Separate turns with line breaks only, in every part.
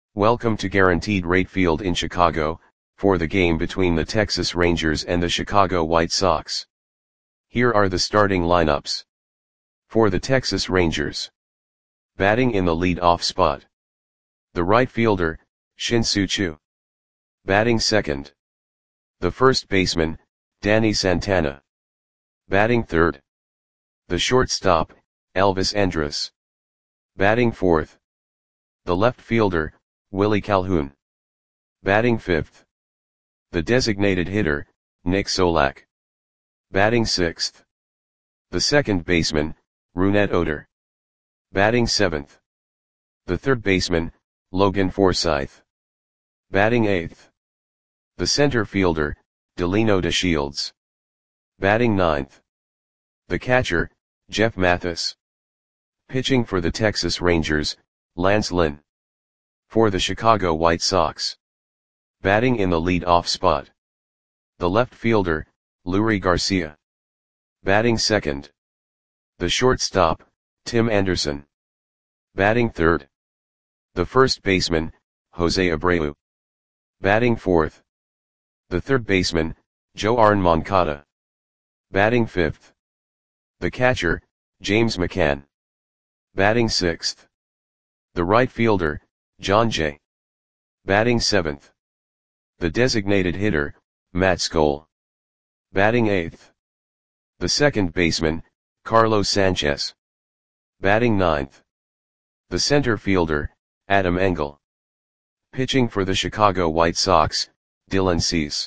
Welcome to Guaranteed Rate Field in Chicago, for the game between the Texas Rangers and the Chicago White Sox. Here are the starting lineups. For the Texas Rangers. Batting in the lead-off spot. The right fielder, Shin-Soo Choo. Batting second. The first baseman, Danny Santana. Batting third. The shortstop, Elvis Andrus. Batting fourth. The left fielder, Willie Calhoun. Batting fifth. The designated hitter, Nick Solak. Batting sixth. The second baseman, Rougned Odor. Batting seventh. The third baseman, Logan Forsythe. Batting eighth. The center fielder, Delino DeShields. Batting ninth. The catcher, Jeff Mathis. Pitching for the Texas Rangers, Lance Lynn. For the Chicago White Sox. Batting in the lead-off spot. The left fielder, Leury Garcia. Batting second. The shortstop, Tim Anderson. Batting third. The first baseman, Jose Abreu. Batting fourth. The third baseman, Yoan Moncada. Batting fifth. The catcher, James McCann. Batting sixth. The right fielder, Jon Jay. Batting seventh. The designated hitter, Matt Skole. Batting eighth. The second baseman, Carlos Sanchez. Batting ninth. The center fielder, Adam Engel. Pitching for the Chicago White Sox, Dylan Cease.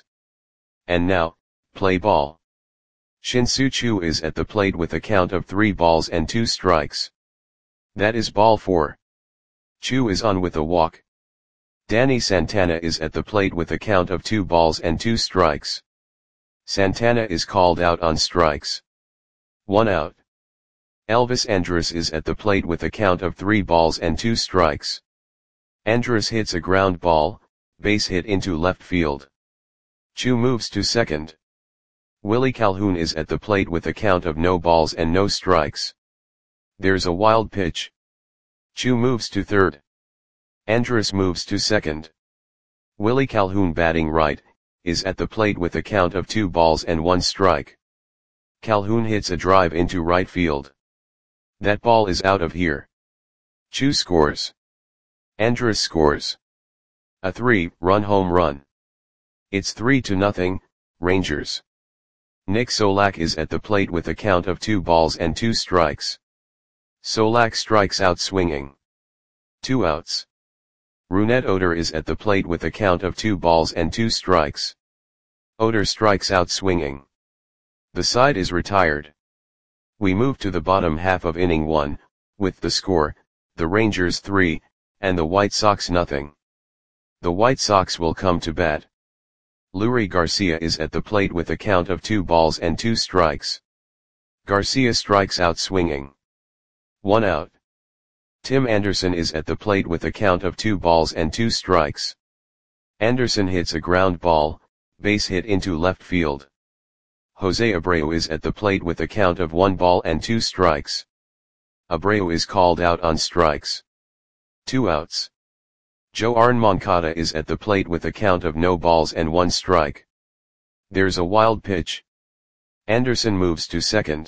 And now, play ball. Shin-Soo Choo is at the plate with a count of 3 balls and 2 strikes. That is ball 4. Choo is on with a walk. Danny Santana is at the plate with a count of 2 balls and 2 strikes. Santana is called out on strikes. 1 out. Elvis Andrus is at the plate with a count of 3 balls and 2 strikes. Andrus hits a ground ball, base hit into left field. Choo moves to second. Willie Calhoun is at the plate with a count of no balls and no strikes. There's a wild pitch. Choo moves to third. Andrus moves to second. Willie Calhoun, batting right, is at the plate with a count of 2 balls and 1 strike. Calhoun hits a drive into right field. That ball is out of here. Choo scores. Andrus scores. A 3-run home run. It's 3-0, Rangers. Nick Solak is at the plate with a count of 2 balls and 2 strikes. Solak strikes out swinging. 2 outs. Rougned Odor is at the plate with a count of 2 balls and 2 strikes. Odor strikes out swinging. The side is retired. We move to the bottom half of inning 1, with the score, the Rangers 3, and the White Sox nothing. The White Sox will come to bat. Leury Garcia is at the plate with a count of 2 balls and 2 strikes. Garcia strikes out swinging. 1 out. Tim Anderson is at the plate with a count of 2 balls and 2 strikes. Anderson hits a ground ball, base hit into left field. Jose Abreu is at the plate with a count of 1 ball and 2 strikes. Abreu is called out on strikes. 2 outs. Yoan Moncada is at the plate with a count of no balls and 1 strike. There's a wild pitch. Anderson moves to second.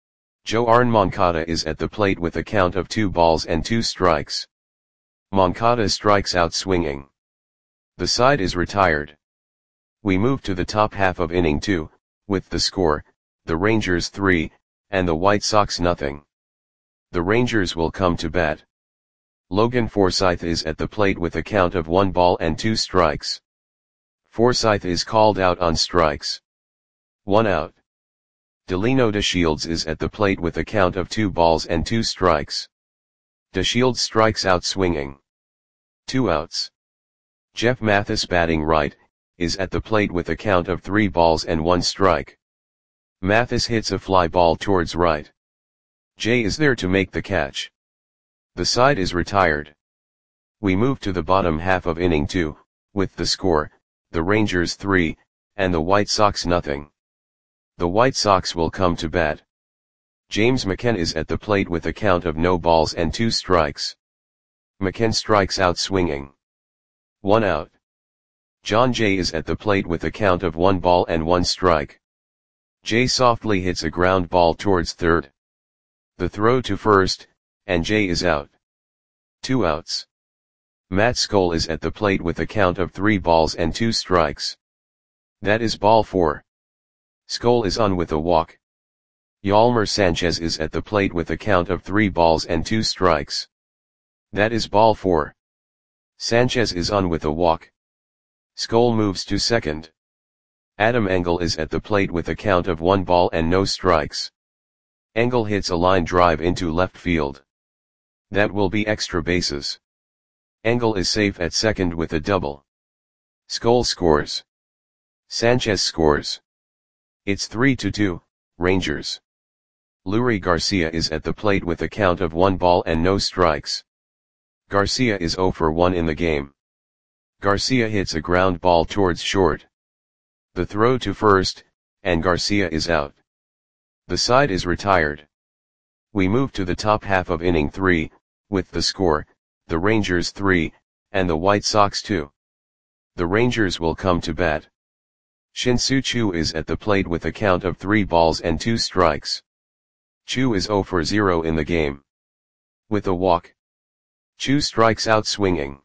Yoan Moncada is at the plate with a count of 2 balls and 2 strikes. Moncada strikes out swinging. The side is retired. We move to the top half of inning 2, with the score, the Rangers 3, and the White Sox nothing. The Rangers will come to bat. Logan Forsythe is at the plate with a count of 1 ball and 2 strikes. Forsythe is called out on strikes. 1 out. Delino DeShields is at the plate with a count of 2 balls and 2 strikes. DeShields strikes out swinging. 2 outs. Jeff Mathis, batting right, is at the plate with a count of 3 balls and 1 strike. Mathis hits a fly ball towards right. Jay is there to make the catch. The side is retired. We move to the bottom half of inning 2, with the score, the Rangers 3, and the White Sox nothing. The White Sox will come to bat. James McCann is at the plate with a count of no balls and 2 strikes. McCann strikes out swinging. 1 out. John Jay is at the plate with a count of 1 ball and 1 strike. Jay softly hits a ground ball towards third. The throw to first, and Jay is out. 2 outs. Matt Skoll is at the plate with a count of 3 balls and 2 strikes. That is ball 4. Skoll is on with a walk. Yolmer Sanchez is at the plate with a count of 3 balls and 2 strikes. That is ball 4. Sanchez is on with a walk. Skoll moves to second. Adam Engel is at the plate with a count of 1 ball and no strikes. Engel hits a line drive into left field. That will be extra bases. Engel is safe at second with a double. Skoll scores. Sanchez scores. It's 3-2, Rangers. Leury Garcia is at the plate with a count of 1 ball and no strikes. Garcia is 0 for 1 in the game. Garcia hits a ground ball towards short. The throw to first, and Garcia is out. The side is retired. We move to the top half of inning 3, with the score, the Rangers 3, and the White Sox 2. The Rangers will come to bat. Shin-Soo Choo is at the plate with a count of 3 balls and 2 strikes. Choo is 0 for 0 in the game. With a walk. Choo strikes out swinging.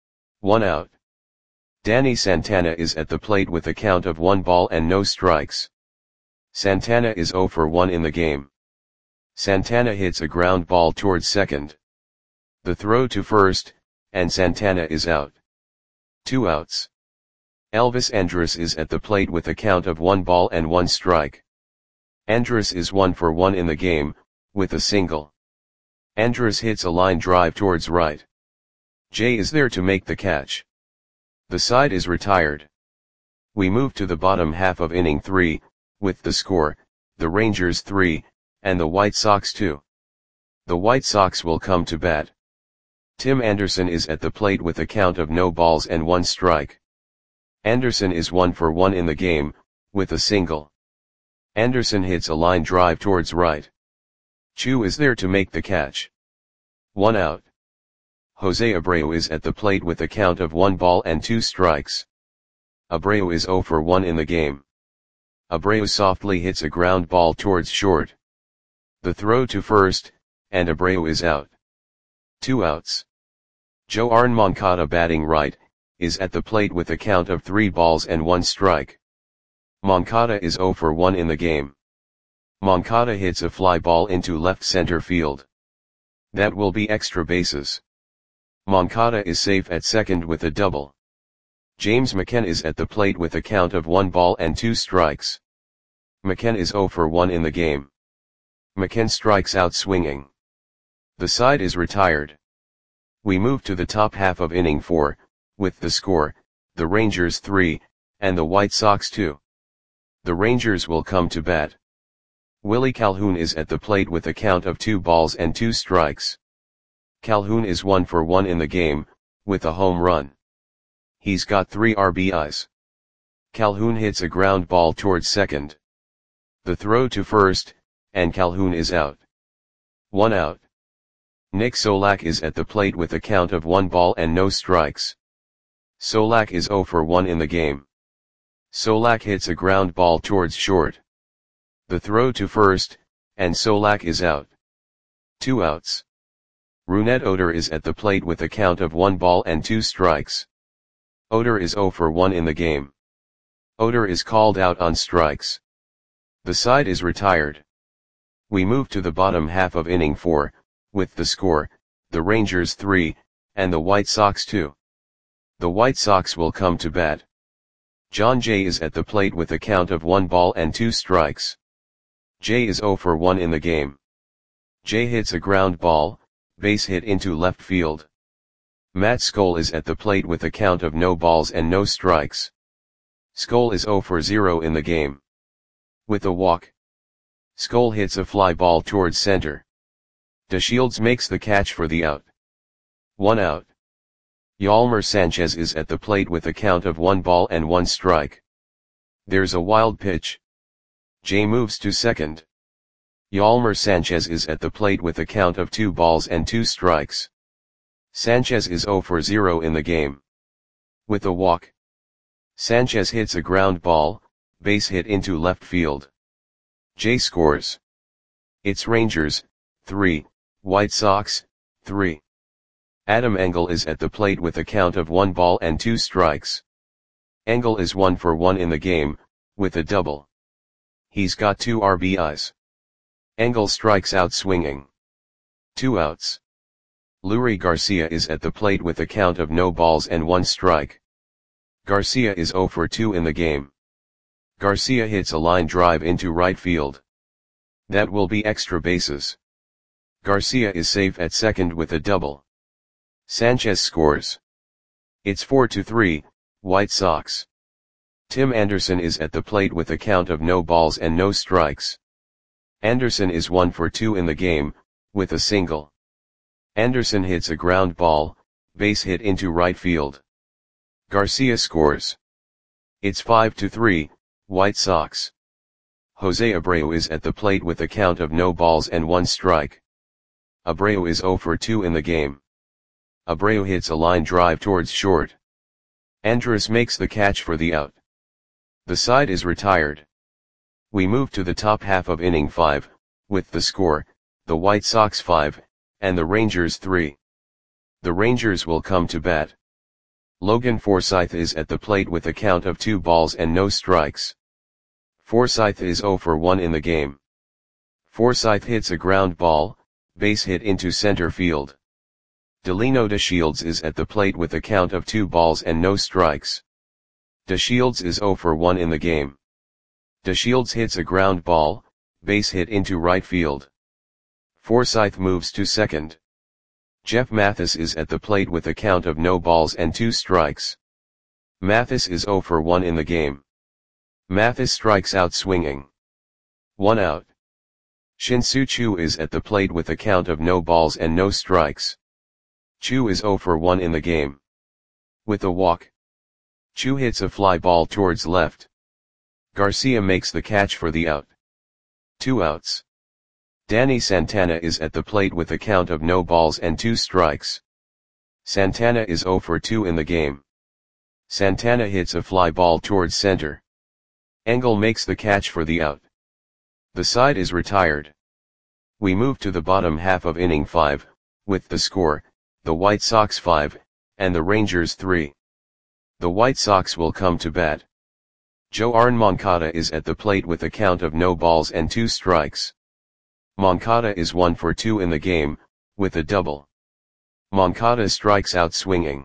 1 out. Danny Santana is at the plate with a count of 1 ball and no strikes. Santana is 0 for 1 in the game. Santana hits a ground ball towards second. The throw to first, and Santana is out. 2 outs. Elvis Andrus is at the plate with a count of 1 ball and 1 strike. Andrus is 1 for 1 in the game, with a single. Andrus hits a line drive towards right. Jay is there to make the catch. The side is retired. We move to the bottom half of inning 3, with the score, the Rangers 3, and the White Sox 2. The White Sox will come to bat. Tim Anderson is at the plate with a count of no balls and 1 strike. Anderson is 1 for 1 in the game, with a single. Anderson hits a line drive towards right. Choo is there to make the catch. 1 out. Jose Abreu is at the plate with a count of 1 ball and 2 strikes. Abreu is 0 for 1 in the game. Abreu softly hits a ground ball towards short. The throw to first, and Abreu is out. 2 outs. Joan Moncada batting right, is at the plate with a count of 3 balls and 1 strike. Moncada is 0 for 1 in the game. Moncada hits a fly ball into left center field. That will be extra bases. Moncada is safe at second with a double. James McCann is at the plate with a count of 1 ball and 2 strikes. McCann is 0 for 1 in the game. McCann strikes out swinging. The side is retired. We move to the top half of inning 4, with the score, the Rangers 3, and the White Sox 2. The Rangers will come to bat. Willie Calhoun is at the plate with a count of 2 balls and 2 strikes. Calhoun is 1 for 1 in the game, with a home run. He's got 3 RBIs. Calhoun hits a ground ball towards second. The throw to first, and Calhoun is out. 1 out. Nick Solak is at the plate with a count of 1 ball and no strikes. Solak is 0 for 1 in the game. Solak hits a ground ball towards short. The throw to first, and Solak is out. 2 outs. Rougned Odor is at the plate with a count of 1 ball and 2 strikes. Odor is 0 for 1 in the game. Odor is called out on strikes. The side is retired. We move to the bottom half of inning 4, with the score, the Rangers 3, and the White Sox 2. The White Sox will come to bat. John Jay is at the plate with a count of 1 ball and 2 strikes. Jay is 0 for 1 in the game. Jay hits a ground ball, base hit into left field. Matt Skoll is at the plate with a count of no balls and no strikes. Skoll is 0 for 0 in the game. With a walk. Skoll hits a fly ball towards center. DeShields makes the catch for the out. 1 out. Yolmer Sanchez is at the plate with a count of 1 ball and 1 strike. There's a wild pitch. Jay moves to second. Yolmer Sanchez is at the plate with a count of 2 balls and 2 strikes. Sanchez is 0 for 0 in the game. With a walk. Sanchez hits a ground ball, base hit into left field. Jay scores. It's Rangers, 3, White Sox, 3. Adam Engel is at the plate with a count of 1 ball and 2 strikes. Engel is 1 for 1 in the game, with a double. He's got 2 RBIs. Engel strikes out swinging. 2 outs. Leury Garcia is at the plate with a count of no balls and 1 strike. Garcia is 0 for 2 in the game. Garcia hits a line drive into right field. That will be extra bases. Garcia is safe at second with a double. Sanchez scores. It's 4-3, White Sox. Tim Anderson is at the plate with a count of no balls and no strikes. Anderson is 1 for 2 in the game, with a single. Anderson hits a ground ball, base hit into right field. Garcia scores. It's 5-3, White Sox. Jose Abreu is at the plate with a count of no balls and 1 strike. Abreu is 0 for 2 in the game. Abreu hits a line drive towards short. Andrus makes the catch for the out. The side is retired. We move to the top half of inning 5, with the score, the White Sox 5, and the Rangers 3. The Rangers will come to bat. Logan Forsythe is at the plate with a count of 2 balls and no strikes. Forsythe is 0 for 1 in the game. Forsythe hits a ground ball, base hit into center field. Delino DeShields is at the plate with a count of 2 balls and no strikes. DeShields is 0 for 1 in the game. DeShields hits a ground ball, base hit into right field. Forsythe moves to second. Jeff Mathis is at the plate with a count of no balls and 2 strikes. Mathis is 0 for 1 in the game. Mathis strikes out swinging. 1 out. Shin-Soo Choo is at the plate with a count of no balls and no strikes. Choo is 0 for 1 in the game. With a walk. Choo hits a fly ball towards left. Garcia makes the catch for the out. 2 outs. Danny Santana is at the plate with a count of no balls and 2 strikes. Santana is 0 for 2 in the game. Santana hits a fly ball towards center. Engel makes the catch for the out. The side is retired. We move to the bottom half of inning 5, with the score, the White Sox 5, and the Rangers 3. The White Sox will come to bat. Joarn Moncada is at the plate with a count of no balls and 2 strikes. Moncada is 1 for 2 in the game, with a double. Moncada strikes out swinging.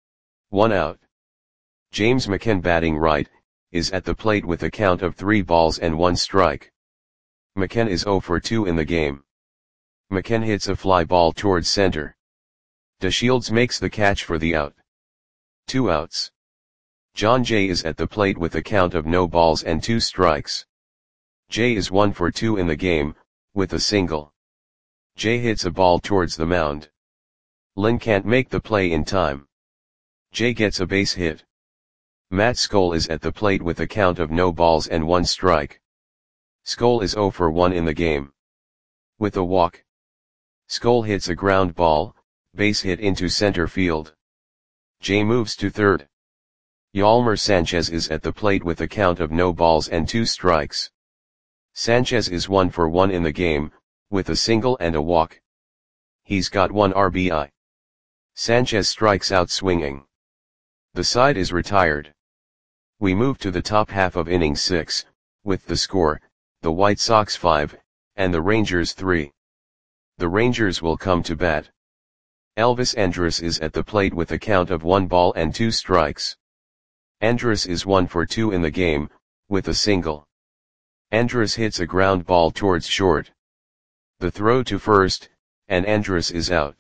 1 out. James McCann batting right, is at the plate with a count of 3 balls and 1 strike. McCann is 0 for 2 in the game. McCann hits a fly ball towards center. DeShields makes the catch for the out. 2 outs. John Jay is at the plate with a count of no balls and 2 strikes. Jay is 1 for 2 in the game, with a single. Jay hits a ball towards the mound. Lynn can't make the play in time. Jay gets a base hit. Matt Skoll is at the plate with a count of no balls and 1 strike. Skoll is 0 for 1 in the game. With a walk. Skoll hits a ground ball, base hit into center field. Jay moves to third. Yolmer Sanchez is at the plate with a count of no balls and 2 strikes. Sanchez is 1 for 1 in the game, with a single and a walk. He's got 1 RBI. Sanchez strikes out swinging. The side is retired. We move to the top half of inning 6, with the score, the White Sox 5, and the Rangers 3. The Rangers will come to bat. Elvis Andrus is at the plate with a count of 1 ball and 2 strikes. Andrus is 1 for 2 in the game, with a single. Andrus hits a ground ball towards short. The throw to first, and Andrus is out.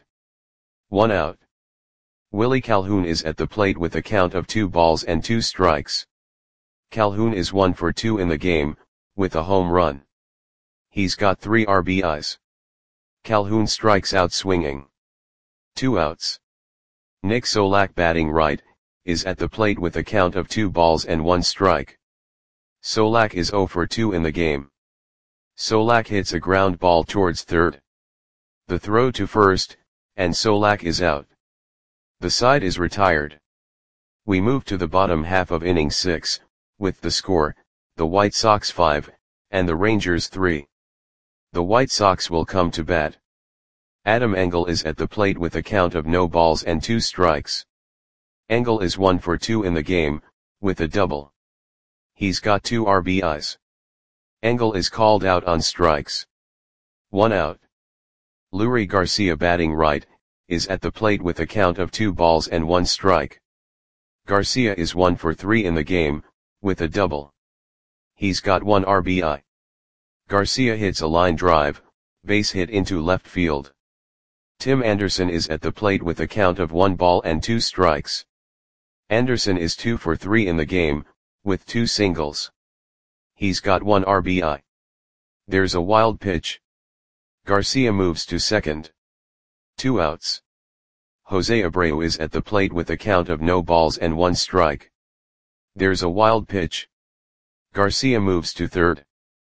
1 out. Willie Calhoun is at the plate with a count of 2 balls and 2 strikes. Calhoun is 1 for 2 in the game, with a home run. He's got 3 RBIs. Calhoun strikes out swinging. 2 outs. Nick Solak batting right, is at the plate with a count of 2 balls and 1 strike. Solak is 0 for 2 in the game. Solak hits a ground ball towards third. The throw to first, and Solak is out. The side is retired. We move to the bottom half of inning 6, with the score, the White Sox 5, and the Rangers 3. The White Sox will come to bat. Adam Engel is at the plate with a count of no balls and 2 strikes. Engel is 1 for 2 in the game, with a double. He's got 2 RBIs. Engel is called out on strikes. 1 out. Leury Garcia, batting right, is at the plate with a count of 2 balls and 1 strike. Garcia is 1 for 3 in the game, with a double. He's got 1 RBI. Garcia hits a line drive, base hit into left field. Tim Anderson is at the plate with a count of 1 ball and 2 strikes. Anderson is 2 for 3 in the game, with 2 singles. He's got 1 RBI. There's a wild pitch. Garcia moves to second. 2 outs. Jose Abreu is at the plate with a count of no balls and 1 strike. There's a wild pitch. Garcia moves to third.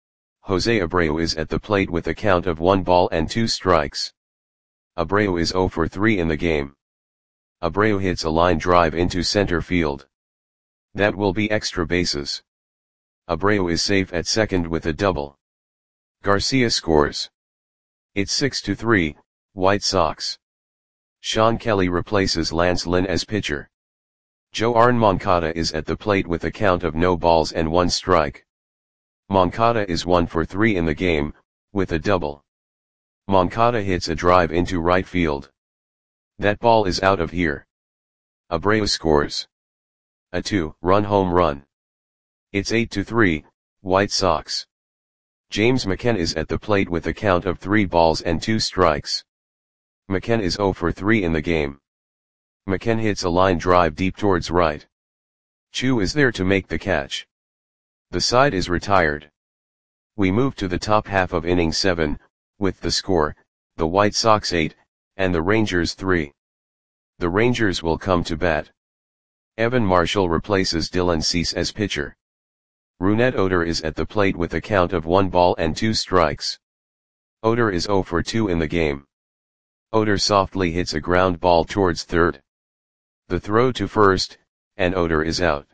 Jose Abreu is at the plate with a count of 1 ball and 2 strikes. Abreu is 0 for 3 in the game. Abreu hits a line drive into center field. That will be extra bases. Abreu is safe at second with a double. Garcia scores. It's 6-3, White Sox. Sean Kelly replaces Lance Lynn as pitcher. Joan Moncada is at the plate with a count of no balls and 1 strike. Moncada is 1 for 3 in the game, with a double. Moncada hits a drive into right field. That ball is out of here. Abreu scores. A 2-run home run. It's 8-3, White Sox. James McCann is at the plate with a count of 3 balls and 2 strikes. McCann is 0 for 3 in the game. McCann hits a line drive deep towards right. Chu is there to make the catch. The side is retired. We move to the top half of inning 7, with the score, the White Sox 8, and the Rangers 3. The Rangers will come to bat. Evan Marshall replaces Dylan Cease as pitcher. Rougned Odor is at the plate with a count of 1 ball and 2 strikes. Odor is 0 for 2 in the game. Odor softly hits a ground ball towards third. The throw to first, and Odor is out.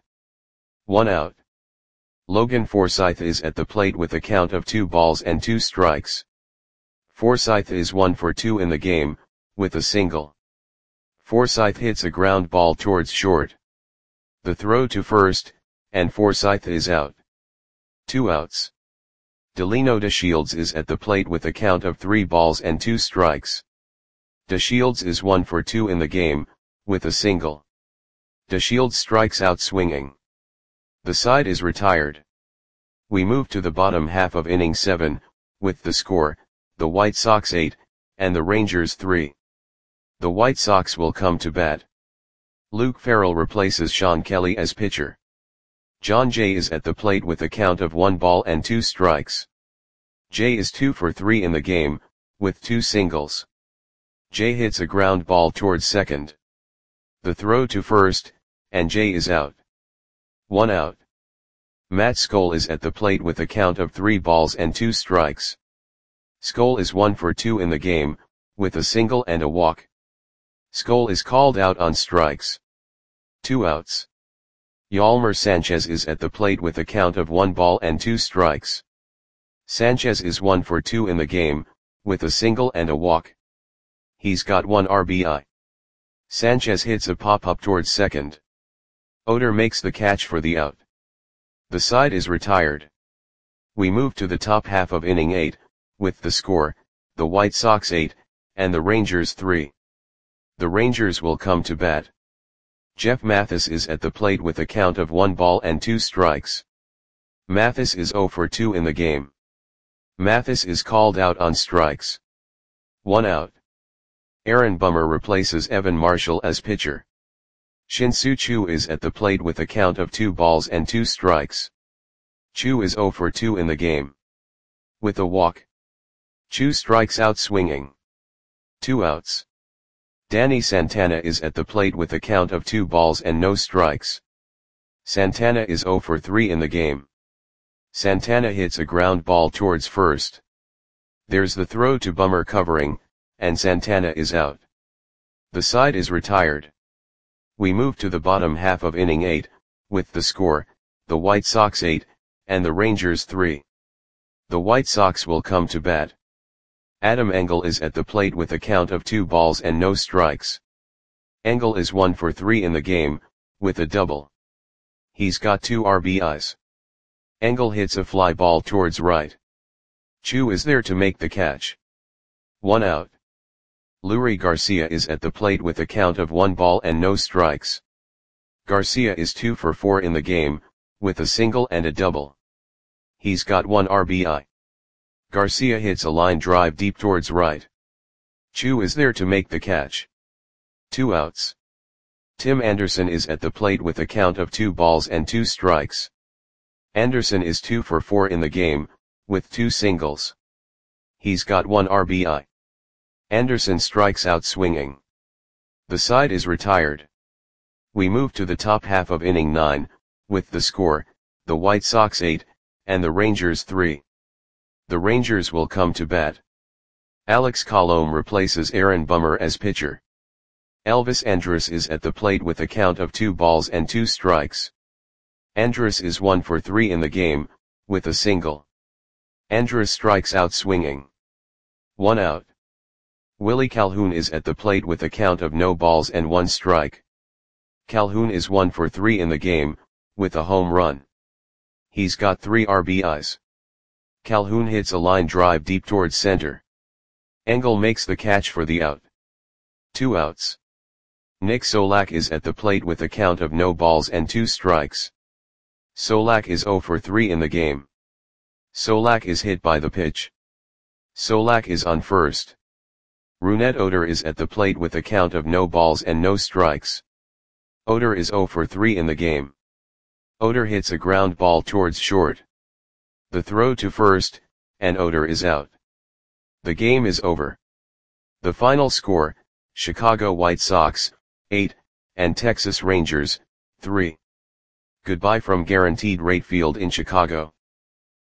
1 out. Logan Forsythe is at the plate with a count of 2 balls and 2 strikes. Forsythe is 1 for 2 in the game, with a single. Forsythe hits a ground ball towards short. The throw to first, and Forsythe is out. 2 outs. Delino DeShields is at the plate with a count of 3 balls and 2 strikes. DeShields is 1 for 2 in the game, with a single. DeShields strikes out swinging. The side is retired. We move to the bottom half of inning 7, with the score, the White Sox 8, and the Rangers 3. The White Sox will come to bat. Luke Farrell replaces Sean Kelly as pitcher. John Jay is at the plate with a count of 1 ball and 2 strikes. Jay is 2 for 3 in the game, with 2 singles. Jay hits a ground ball towards second. The throw to first, and Jay is out. 1 out. Matt Skole is at the plate with a count of 3 balls and 2 strikes. Skole is 1 for 2 in the game, with a single and a walk. Skole is called out on strikes. 2 outs. Yolmer Sanchez is at the plate with a count of 1 ball and 2 strikes. Sanchez is 1 for 2 in the game, with a single and a walk. He's got 1 RBI. Sanchez hits a pop-up towards second. Odor makes the catch for the out. The side is retired. We move to the top half of inning 8, with the score, the White Sox 8, and the Rangers 3. The Rangers will come to bat. Jeff Mathis is at the plate with a count of 1 ball and 2 strikes. Mathis is 0 for 2 in the game. Mathis is called out on strikes. 1 out. Aaron Bummer replaces Evan Marshall as pitcher. Shin-Soo Choo is at the plate with a count of 2 balls and 2 strikes. Choo is 0 for 2 in the game. With a walk. Choo strikes out swinging. 2 outs. Danny Santana is at the plate with a count of 2 balls and no strikes. Santana is 0 for 3 in the game. Santana hits a ground ball towards first. There's the throw to Bummer covering, and Santana is out. The side is retired. We move to the bottom half of inning 8, with the score, the White Sox 8, and the Rangers 3. The White Sox will come to bat. Adam Engel is at the plate with a count of 2 balls and no strikes. Engel is 1 for 3 in the game, with a double. He's got 2 RBIs. Engel hits a fly ball towards right. Chu is there to make the catch. 1 out. Leury Garcia is at the plate with a count of 1 ball and no strikes. Garcia is 2 for 4 in the game, with a single and a double. He's got 1 RBI. Garcia hits a line drive deep towards right. Chu is there to make the catch. 2 outs. Tim Anderson is at the plate with a count of 2 balls and 2 strikes. Anderson is 2 for 4 in the game, with 2 singles. He's got 1 RBI. Anderson strikes out swinging. The side is retired. We move to the top half of inning 9, with the score, the White Sox 8, and the Rangers 3. The Rangers will come to bat. Alex Colomé replaces Aaron Bummer as pitcher. Elvis Andrus is at the plate with a count of 2 balls and 2 strikes. Andrus is 1 for 3 in the game, with a single. Andrus strikes out swinging. 1 out. Willie Calhoun is at the plate with a count of no balls and 1 strike. Calhoun is 1 for 3 in the game, with a home run. He's got 3 RBIs. Calhoun hits a line drive deep towards center. Engel makes the catch for the out. 2 outs. Nick Solak is at the plate with a count of no balls and 2 strikes. Solak is 0 for 3 in the game. Solak is hit by the pitch. Solak is on first. Rougned Odor is at the plate with a count of no balls and no strikes. Odor is 0 for 3 in the game. Odor hits a ground ball towards short. The throw to first, and Odor is out. The game is over. The final score, Chicago White Sox, 8, and Texas Rangers, 3. Goodbye from Guaranteed Rate Field in Chicago.